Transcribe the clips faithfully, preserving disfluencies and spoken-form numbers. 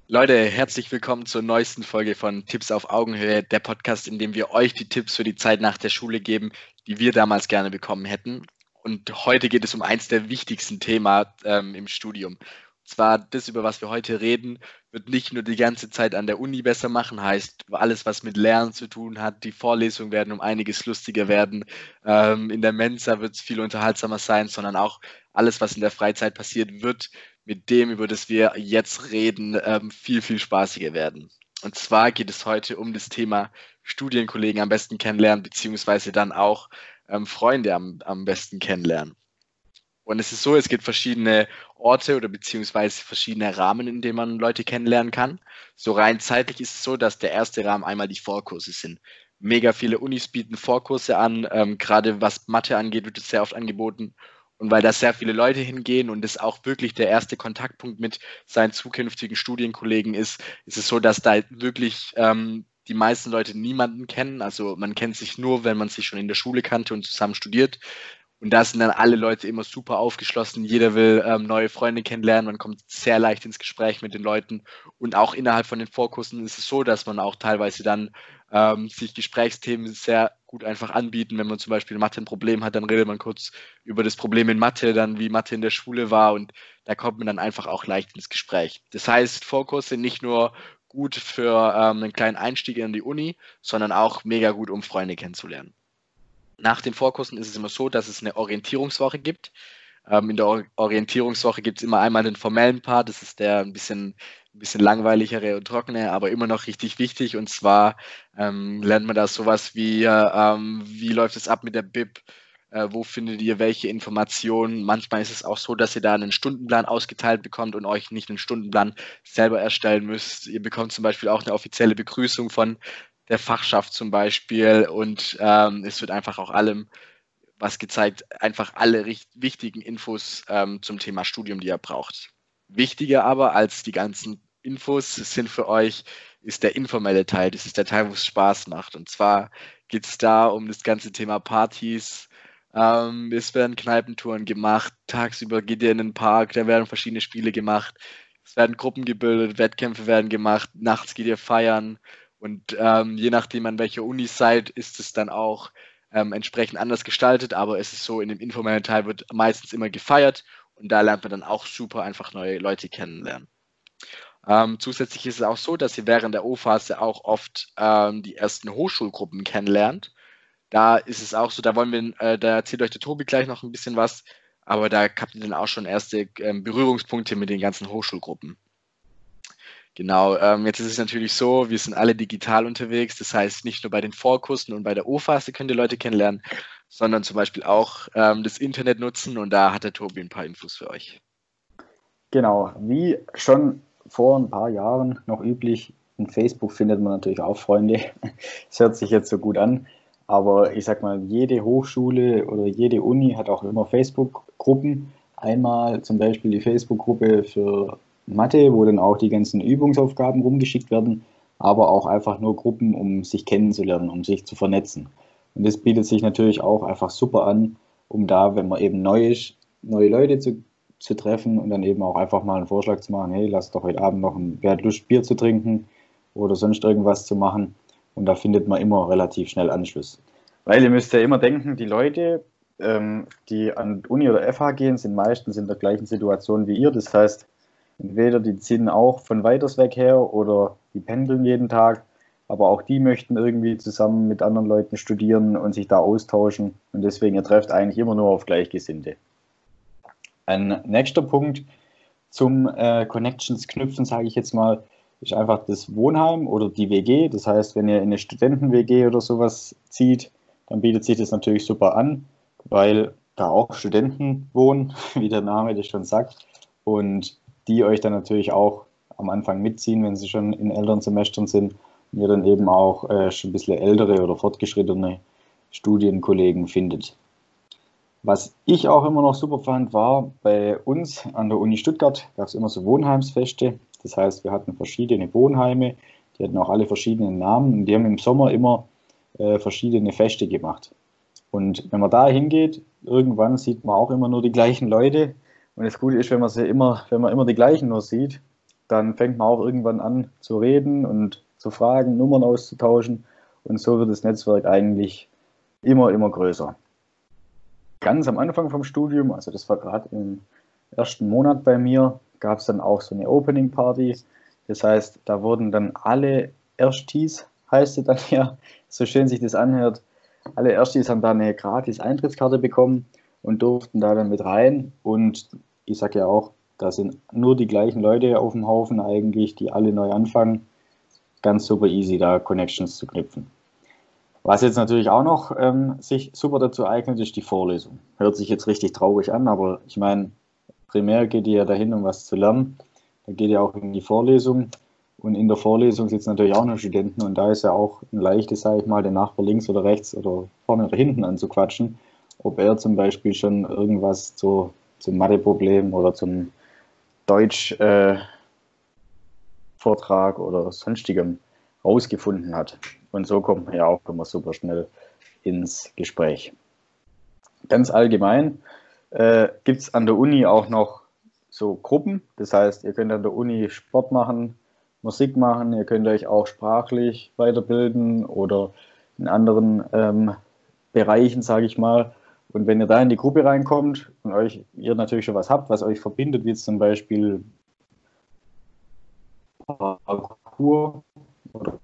Leute, herzlich willkommen zur neuesten Folge von Tipps auf Augenhöhe, der Podcast, in dem wir euch die Tipps für die Zeit nach der Schule geben, die wir damals gerne bekommen hätten. Und heute geht es um eins der wichtigsten Themen ähm, im Studium. Und zwar das, über was wir heute reden, wird nicht nur die ganze Zeit an der Uni besser machen, heißt alles, was mit Lernen zu tun hat. Die Vorlesungen werden um einiges lustiger werden. Ähm, in der Mensa wird es viel unterhaltsamer sein, sondern auch alles, was in der Freizeit passiert, wird mit dem, über das wir jetzt reden, ähm, viel, viel spaßiger werden. Und zwar geht es heute um das Thema Studienkollegen am besten kennenlernen, beziehungsweise dann auch ähm, Freunde am, am besten kennenlernen. Und es ist so, es gibt verschiedene Orte oder beziehungsweise verschiedene Rahmen, in denen man Leute kennenlernen kann. So rein zeitlich ist es so, dass der erste Rahmen einmal die Vorkurse sind. Mega viele Unis bieten Vorkurse an, ähm, gerade was Mathe angeht, wird es sehr oft angeboten. Und weil da sehr viele Leute hingehen und es auch wirklich der erste Kontaktpunkt mit seinen zukünftigen Studienkollegen ist, ist es so, dass da wirklich ähm, die meisten Leute niemanden kennen. Also man kennt sich nur, wenn man sich schon in der Schule kannte und zusammen studiert. Und da sind dann alle Leute immer super aufgeschlossen. Jeder will ähm, neue Freunde kennenlernen. Man kommt sehr leicht ins Gespräch mit den Leuten. Und auch innerhalb von den Vorkursen ist es so, dass man auch teilweise dann ähm, sich Gesprächsthemen sehr gut einfach anbieten. Wenn man zum Beispiel Mathe ein Problem hat, dann redet man kurz über das Problem in Mathe, dann wie Mathe in der Schule war. Und da kommt man dann einfach auch leicht ins Gespräch. Das heißt, Vorkurse nicht nur gut für ähm, einen kleinen Einstieg in die Uni, sondern auch mega gut, um Freunde kennenzulernen. Nach den Vorkursen ist es immer so, dass es eine Orientierungswoche gibt. Ähm, in der Or Orientierungswoche gibt es immer einmal den formellen Part, das ist der ein bisschen, ein bisschen langweiligere und trockene, aber immer noch richtig wichtig. Und zwar ähm, lernt man da sowas wie, ähm, wie läuft es ab mit der B I P, äh, wo findet ihr welche Informationen. Manchmal ist es auch so, dass ihr da einen Stundenplan ausgeteilt bekommt und euch nicht einen Stundenplan selber erstellen müsst. Ihr bekommt zum Beispiel auch eine offizielle Begrüßung von der Fachschaft zum Beispiel und ähm, es wird einfach auch allem was gezeigt, einfach alle richt- wichtigen Infos ähm, zum Thema Studium, die ihr braucht. Wichtiger aber als die ganzen Infos sind für euch, ist der informelle Teil. Das ist der Teil, wo es Spaß macht. Und zwar geht es da um das ganze Thema Partys. Ähm, es werden Kneipentouren gemacht. Tagsüber geht ihr in den Park, da werden verschiedene Spiele gemacht. Es werden Gruppen gebildet, Wettkämpfe werden gemacht. Nachts geht ihr feiern. Und ähm, je nachdem, an welcher Uni seid, ist es dann auch ähm, entsprechend anders gestaltet, aber es ist so, in dem informellen Teil wird meistens immer gefeiert und da lernt man dann auch super einfach neue Leute kennenlernen. Ähm, zusätzlich ist es auch so, dass ihr während der O-Phase auch oft ähm, die ersten Hochschulgruppen kennenlernt. Da ist es auch so, da wollen wir, äh, da erzählt euch der Tobi gleich noch ein bisschen was, aber da habt ihr dann auch schon erste ähm, Berührungspunkte mit den ganzen Hochschulgruppen. Genau, ähm, jetzt ist es natürlich so, wir sind alle digital unterwegs, das heißt nicht nur bei den Vorkursen und bei der O-Phase könnt ihr Leute kennenlernen, sondern zum Beispiel auch ähm, das Internet nutzen und da hat der Tobi ein paar Infos für euch. Genau, wie schon vor ein paar Jahren noch üblich, in Facebook findet man natürlich auch Freunde. Es hört sich jetzt so gut an, aber ich sag mal, jede Hochschule oder jede Uni hat auch immer Facebook-Gruppen. Einmal zum Beispiel die Facebook-Gruppe für Mathe, wo dann auch die ganzen Übungsaufgaben rumgeschickt werden, aber auch einfach nur Gruppen, um sich kennenzulernen, um sich zu vernetzen. Und das bietet sich natürlich auch einfach super an, um da, wenn man eben neu ist, neue Leute zu zu treffen und dann eben auch einfach mal einen Vorschlag zu machen, hey, lass doch heute Abend noch ein, wer hat Lust, Bier zu trinken oder sonst irgendwas zu machen. Und da findet man immer relativ schnell Anschluss. Weil ihr müsst ja immer denken, die Leute, ähm, die an Uni oder F H gehen, sind meistens in der gleichen Situation wie ihr. Das heißt, entweder die ziehen auch von weiters weg her oder die pendeln jeden Tag, aber auch die möchten irgendwie zusammen mit anderen Leuten studieren und sich da austauschen. Und deswegen, ihr trefft eigentlich immer nur auf Gleichgesinnte. Ein nächster Punkt zum äh, Connections knüpfen, sage ich jetzt mal, ist einfach das Wohnheim oder die W G. Das heißt, wenn ihr in eine Studenten-W G oder sowas zieht, dann bietet sich das natürlich super an, weil da auch Studenten wohnen, wie der Name das schon sagt, und die euch dann natürlich auch am Anfang mitziehen, wenn sie schon in älteren Semestern sind und ihr dann eben auch äh, schon ein bisschen ältere oder fortgeschrittene Studienkollegen findet. Was ich auch immer noch super fand, war bei uns an der Uni Stuttgart gab es immer so Wohnheimsfeste. Das heißt, wir hatten verschiedene Wohnheime, die hatten auch alle verschiedenen Namen und die haben im Sommer immer äh, verschiedene Feste gemacht. Und wenn man da hingeht, irgendwann sieht man auch immer nur die gleichen Leute. Und das Gute ist, wenn man sie immer, wenn man immer die gleichen nur sieht, dann fängt man auch irgendwann an zu reden und zu fragen, Nummern auszutauschen und so wird das Netzwerk eigentlich immer, immer größer. Ganz am Anfang vom Studium, also das war gerade im ersten Monat bei mir, gab es dann auch so eine Opening Party. Das heißt, da wurden dann alle Erstis, heißt es dann ja, so schön sich das anhört, alle Erstis haben da eine gratis Eintrittskarte bekommen und durften da dann mit rein. Und ich sage ja auch, da sind nur die gleichen Leute auf dem Haufen eigentlich, die alle neu anfangen. Ganz super easy, da Connections zu knüpfen. Was jetzt natürlich auch noch ähm, sich super dazu eignet, ist die Vorlesung. Hört sich jetzt richtig traurig an, aber ich meine, primär geht ihr ja dahin, um was zu lernen. Da geht ihr auch in die Vorlesung. Und in der Vorlesung sitzen natürlich auch noch Studenten. Und da ist ja auch ein leichtes, sage ich mal, den Nachbar links oder rechts oder vorne oder hinten anzuquatschen. Ob er zum Beispiel schon irgendwas zu, zum Matheproblem oder zum Deutsch-Vortrag äh, oder sonstigem rausgefunden hat. Und so kommt man ja auch immer super schnell ins Gespräch. Ganz allgemein äh, gibt es an der Uni auch noch so Gruppen. Das heißt, ihr könnt an der Uni Sport machen, Musik machen, ihr könnt euch auch sprachlich weiterbilden oder in anderen ähm, Bereichen, sage ich mal. Und wenn ihr da in die Gruppe reinkommt und euch, ihr natürlich schon was habt, was euch verbindet, wie zum Beispiel Parkour oder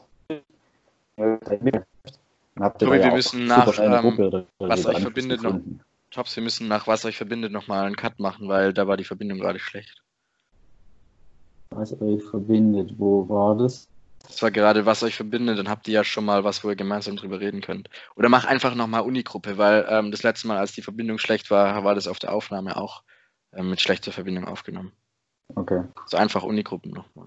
habt ihr Tobi, da ja wir auch müssen super nach, schnell eine ähm, Gruppe oder was wieder euch Anschluss verbindet, noch, gefunden. Tops, wir müssen nach was euch verbindet nochmal einen Cut machen, weil da war die Verbindung gerade schlecht. Was euch verbindet, wo war das? Das war gerade, was euch verbindet, dann habt ihr ja schon mal was, wo ihr gemeinsam drüber reden könnt. Oder mach einfach nochmal Unigruppe, weil ähm, das letzte Mal, als die Verbindung schlecht war, war das auf der Aufnahme auch ähm, mit schlechter Verbindung aufgenommen. Okay. So einfach Unigruppen nochmal.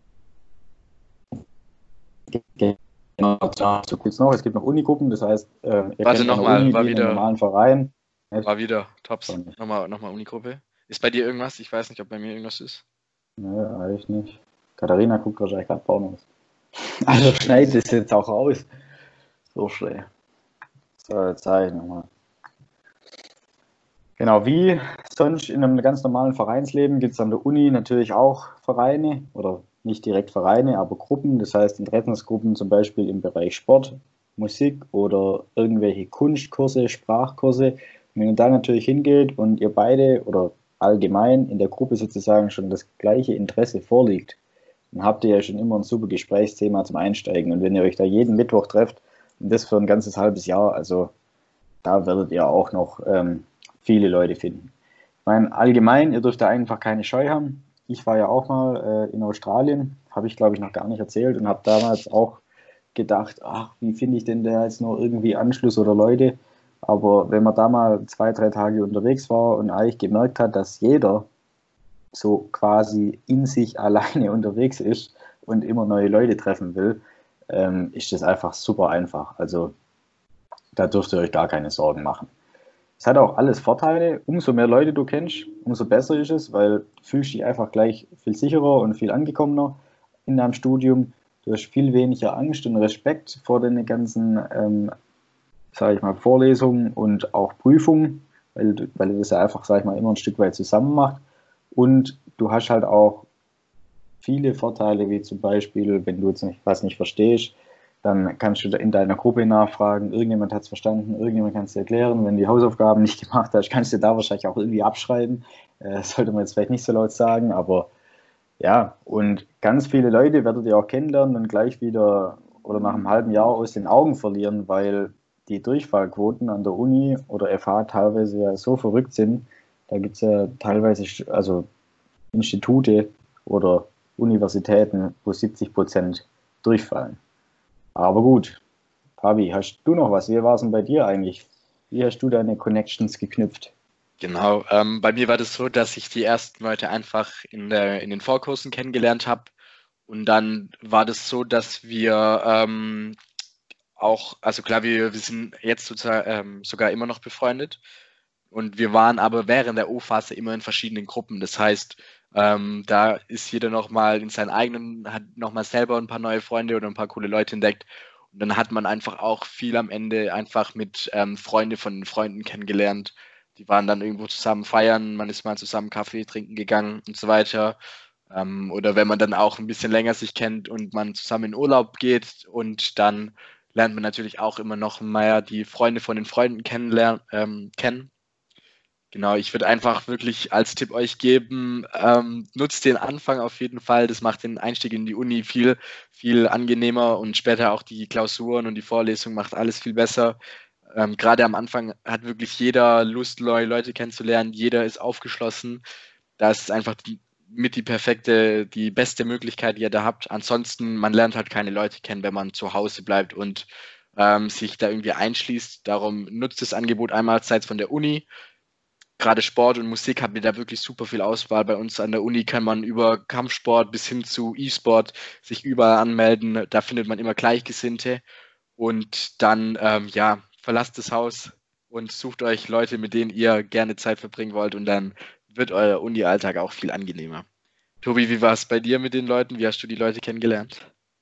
Genau, dazu kurz noch. Es gibt noch Unigruppen, das heißt, äh, ihr Warte kennt an der nochmal, Uni war wie in einem wieder, normalen Verein. war wieder, Tops. Schon nicht. Nochmal, nochmal Unigruppe. Ist bei dir irgendwas? Ich weiß nicht, ob bei mir irgendwas ist. Nö, eigentlich nicht. Katharina guckt wahrscheinlich gerade Pornos. Also schneid das jetzt auch aus. So schnell. So, jetzt zeige ich nochmal. Genau, wie sonst in einem ganz normalen Vereinsleben gibt es an der Uni natürlich auch Vereine oder nicht direkt Vereine, aber Gruppen. Das heißt Interessensgruppen zum Beispiel im Bereich Sport, Musik oder irgendwelche Kunstkurse, Sprachkurse. Und wenn ihr da natürlich hingeht und ihr beide oder allgemein in der Gruppe sozusagen schon das gleiche Interesse vorliegt, dann habt ihr ja schon immer ein super Gesprächsthema zum Einsteigen. Und wenn ihr euch da jeden Mittwoch trefft und das für ein ganzes halbes Jahr, also da werdet ihr auch noch ähm, viele Leute finden. Ich meine, allgemein, ihr dürft da einfach keine Scheu haben. Ich war ja auch mal äh, in Australien, habe ich glaube ich noch gar nicht erzählt und habe damals auch gedacht, ach, wie finde ich denn da jetzt nur irgendwie Anschluss oder Leute? Aber wenn man da mal zwei, drei Tage unterwegs war und eigentlich gemerkt hat, dass jeder so quasi in sich alleine unterwegs ist und immer neue Leute treffen will, ähm, ist das einfach super einfach. Also da dürft ihr euch gar keine Sorgen machen. Es hat auch alles Vorteile. Umso mehr Leute du kennst, umso besser ist es, weil du fühlst dich einfach gleich viel sicherer und viel angekommener in deinem Studium. Du hast viel weniger Angst und Respekt vor den ganzen, ähm, sage ich mal, Vorlesungen und auch Prüfungen, weil, du, weil du das ja einfach, sage ich mal, immer ein Stück weit zusammen macht. Und du hast halt auch viele Vorteile, wie zum Beispiel, wenn du jetzt nicht, was nicht verstehst, dann kannst du in deiner Gruppe nachfragen, irgendjemand hat es verstanden, irgendjemand kann es dir erklären. Wenn du die Hausaufgaben nicht gemacht hast, kannst du da wahrscheinlich auch irgendwie abschreiben. Äh, sollte man jetzt vielleicht nicht so laut sagen, aber ja, und ganz viele Leute werdet ihr auch kennenlernen und gleich wieder oder nach einem halben Jahr aus den Augen verlieren, weil die Durchfallquoten an der Uni oder F H teilweise ja so verrückt sind. Da gibt es ja teilweise also Institute oder Universitäten, wo siebzig Prozent durchfallen. Aber gut, Fabi, hast du noch was? Wie war es denn bei dir eigentlich? Wie hast du deine Connections geknüpft? Genau, ähm, bei mir war das so, dass ich die ersten Leute einfach in, der, in den Vorkursen kennengelernt habe. Und dann war das so, dass wir ähm, auch, also klar, wir, wir sind jetzt sozusagen, ähm, sogar immer noch befreundet. Und wir waren aber während der O-Phase immer in verschiedenen Gruppen. Das heißt, ähm, da ist jeder nochmal in seinen eigenen, hat nochmal selber ein paar neue Freunde oder ein paar coole Leute entdeckt. Und dann hat man einfach auch viel am Ende einfach mit ähm, Freunde von Freunden kennengelernt. Die waren dann irgendwo zusammen feiern, man ist mal zusammen Kaffee trinken gegangen und so weiter. Ähm, oder wenn man dann auch ein bisschen länger sich kennt und man zusammen in Urlaub geht und dann lernt man natürlich auch immer noch mehr die Freunde von den Freunden kennenlernen, ähm, kennen. Genau, ich würde einfach wirklich als Tipp euch geben, ähm, nutzt den Anfang auf jeden Fall. Das macht den Einstieg in die Uni viel, viel angenehmer und später auch die Klausuren und die Vorlesung macht alles viel besser. Ähm, gerade am Anfang hat wirklich jeder Lust, neue Leute kennenzulernen. Jeder ist aufgeschlossen. Das ist einfach die, mit die perfekte, die beste Möglichkeit, die ihr da habt. Ansonsten, man lernt halt keine Leute kennen, wenn man zu Hause bleibt und ähm, sich da irgendwie einschließt. Darum nutzt das Angebot einmalseits von der Uni. Gerade Sport und Musik haben wir da wirklich super viel Auswahl. Bei uns an der Uni kann man über Kampfsport bis hin zu E-Sport sich überall anmelden. Da findet man immer Gleichgesinnte. Und dann, ähm, ja, verlasst das Haus und sucht euch Leute, mit denen ihr gerne Zeit verbringen wollt. Und dann wird euer Uni-Alltag auch viel angenehmer. Tobi, wie war es bei dir mit den Leuten? Wie hast du die Leute kennengelernt?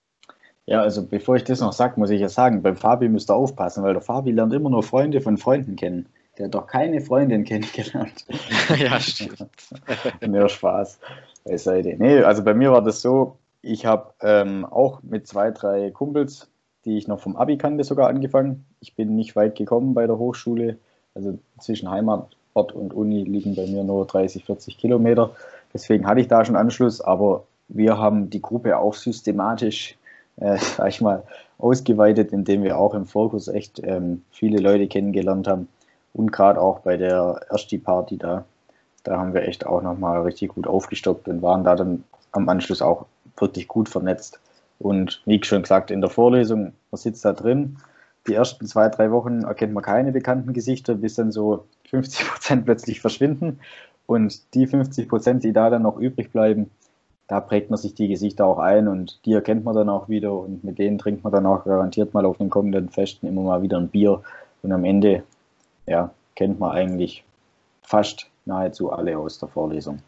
Ja, also bevor ich das noch sage, muss ich ja sagen, beim Fabi müsst ihr aufpassen, weil der Fabi lernt immer nur Freunde von Freunden kennen. Der hat doch keine Freundin kennengelernt. Ja, stimmt. Mehr Spaß beiseite. Nee, also bei mir war das so, ich habe ähm, auch mit zwei, drei Kumpels, die ich noch vom Abi kannte, sogar angefangen. Ich bin nicht weit gekommen bei der Hochschule. Also zwischen Heimatort und Uni liegen bei mir nur dreißig, vierzig Kilometer. Deswegen hatte ich da schon Anschluss, aber wir haben die Gruppe auch systematisch, äh, sag ich mal, ausgeweitet, indem wir auch im Fokus echt ähm, viele Leute kennengelernt haben. Und gerade auch bei der Ersti-Party da, da haben wir echt auch nochmal richtig gut aufgestockt und waren da dann am Anschluss auch wirklich gut vernetzt. Und wie schon gesagt, in der Vorlesung, man sitzt da drin, die ersten zwei, drei Wochen erkennt man keine bekannten Gesichter, bis dann so fünfzig Prozent plötzlich verschwinden. Und die fünfzig Prozent, die da dann noch übrig bleiben, da prägt man sich die Gesichter auch ein und die erkennt man dann auch wieder und mit denen trinkt man dann auch garantiert mal auf den kommenden Festen immer mal wieder ein Bier. Und am Ende, ja, kennt man eigentlich fast nahezu alle aus der Vorlesung.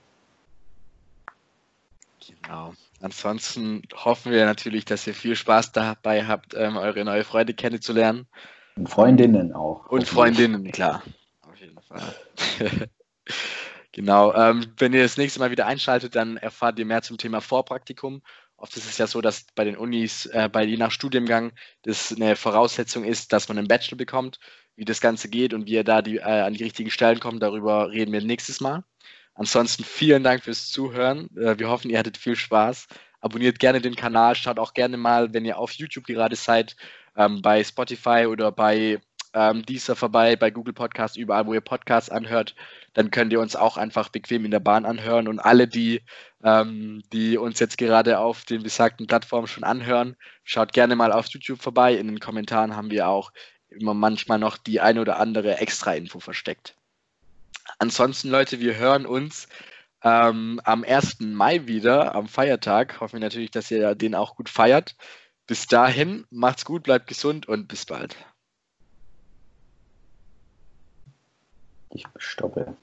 Genau. Ansonsten hoffen wir natürlich, dass ihr viel Spaß dabei habt, ähm, eure neue Freunde kennenzulernen. Und Freundinnen auch. Und Freundinnen, klar. Auf jeden Fall. Genau. Ähm, wenn ihr das nächste Mal wieder einschaltet, dann erfahrt ihr mehr zum Thema Vorpraktikum. Oft ist es ja so, dass bei den Unis, äh, bei je nach Studiengang, das eine Voraussetzung ist, dass man einen Bachelor bekommt. Wie das Ganze geht und wie ihr da die, äh, an die richtigen Stellen kommt, darüber reden wir nächstes Mal. Ansonsten vielen Dank fürs Zuhören. Äh, wir hoffen, ihr hattet viel Spaß. Abonniert gerne den Kanal, schaut auch gerne mal, wenn ihr auf YouTube gerade seid, ähm, bei Spotify oder bei ähm, Deezer vorbei, bei Google Podcasts, überall, wo ihr Podcasts anhört. Dann könnt ihr uns auch einfach bequem in der Bahn anhören. Und alle, die, ähm, die uns jetzt gerade auf den besagten Plattformen schon anhören, schaut gerne mal auf YouTube vorbei. In den Kommentaren haben wir auch immer manchmal noch die eine oder andere Extra-Info versteckt. Ansonsten, Leute, wir hören uns ähm, am ersten Mai wieder, am Feiertag. Hoffen wir natürlich, dass ihr den auch gut feiert. Bis dahin, macht's gut, bleibt gesund und bis bald. Ich stoppe.